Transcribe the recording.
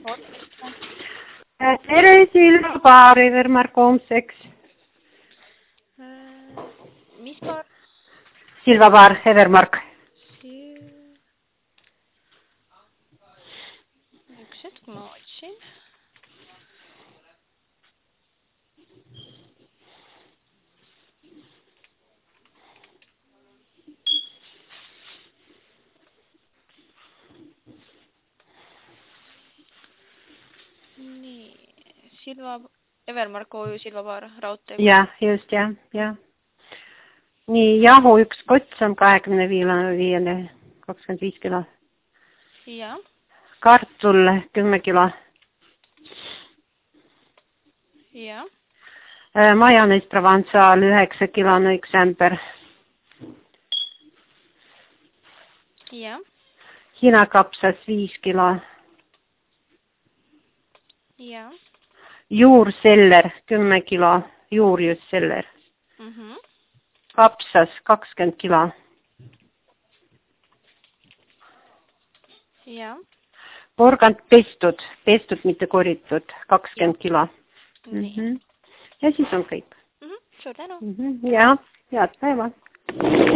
Tere, Silva Paar, Evermark homseks. Mis paar? Silva Paar, Evermark. Üks hetk, ma otsin. Nii, Evermark OÜ Silva Paar, raudtee. Ja, just, ja. Nii, jahu üks kots on 25 kilo. Ja. Kartul 10 kilo. Ja. Majonees Provençal 9 kilone üks ämber. Ja. Hiina kapsas 5 kilo. Ja. Juurseller 10 kilo, juurjusseller. Kapsas 20 kilo. Ja. Porgand pestud mitte koritud, 20 kilo. Ja siis on kõik. Suur tänu. Ja, head päeva.